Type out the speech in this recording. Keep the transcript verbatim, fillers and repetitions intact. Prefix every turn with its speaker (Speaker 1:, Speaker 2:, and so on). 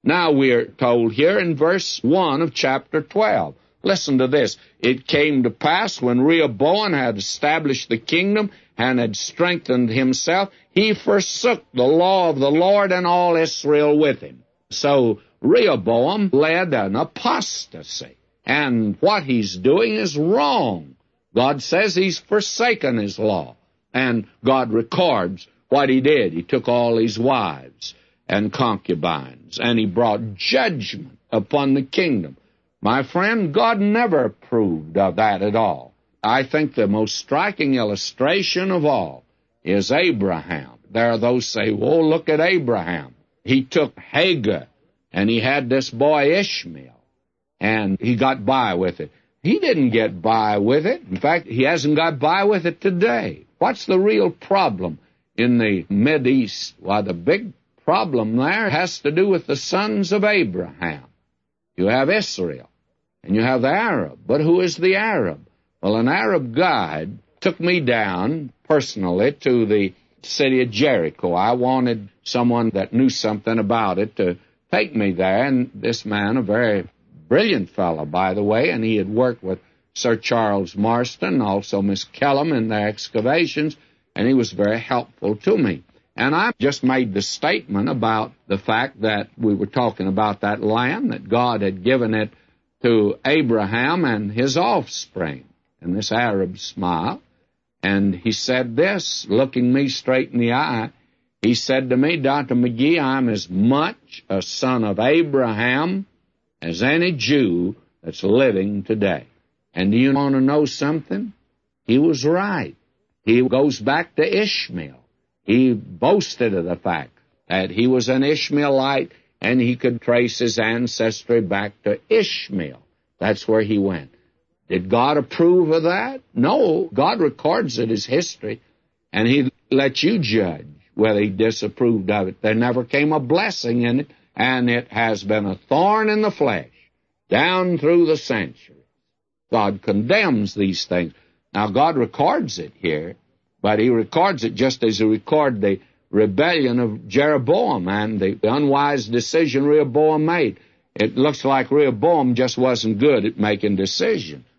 Speaker 1: Now we're told here in verse one of chapter twelve. Listen to this. It came to pass when Rehoboam had established the kingdom and had strengthened himself, he forsook the law of the Lord and all Israel with him. So Rehoboam led an apostasy, and what he's doing is wrong. God says he's forsaken his law, and God records what he did. He took all his wives and concubines, and he brought judgment upon the kingdom. My friend, God never approved of that at all. I think the most striking illustration of all is Abraham. There are those who say, well, look at Abraham. He took Hagar, and he had this boy Ishmael, and he got by with it. He didn't get by with it. In fact, he hasn't got by with it today. What's the real problem in the Mideast? Well, the big problem there has to do with the sons of Abraham. You have Israel, and you have the Arab. But who is the Arab? Well, an Arab guide took me down personally to the city of Jericho. I wanted someone that knew something about it to take me there, and this man, a very brilliant fellow, by the way, and he had worked with Sir Charles Marston, also Miss Kellum in their excavations, and he was very helpful to me. And I just made the statement about the fact that we were talking about that land, that God had given it to Abraham and his offspring. And this Arab smiled, and he said this, looking me straight in the eye. He said to me, Doctor McGee, I'm as much a son of Abraham as any Jew that's living today. And do you want to know something? He was right. He goes back to Ishmael. He boasted of the fact that he was an Ishmaelite, and he could trace his ancestry back to Ishmael. That's where he went. Did God approve of that? No. God records it as history, and he let you judge whether he disapproved of it. There never came a blessing in it, and it has been a thorn in the flesh down through the centuries. God condemns these things. Now, God records it here, but he records it just as he recorded the rebellion of Jeroboam and the unwise decision Rehoboam made. It looks like Rehoboam just wasn't good at making decisions.